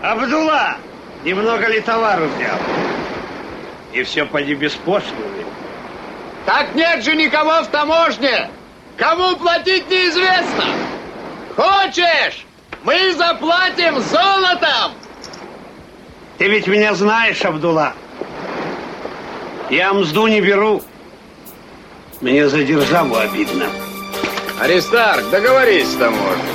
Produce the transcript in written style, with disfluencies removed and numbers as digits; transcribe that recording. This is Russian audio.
Абдулла, немного ли товару взял? И все поди без пошлины. Так нет же никого в таможне. Кому платить неизвестно. Хочешь, мы заплатим золотом. Ты ведь меня знаешь, Абдулла. Я мзду не беру. Мне за державу обидно. Аристарх, договорись с таможней.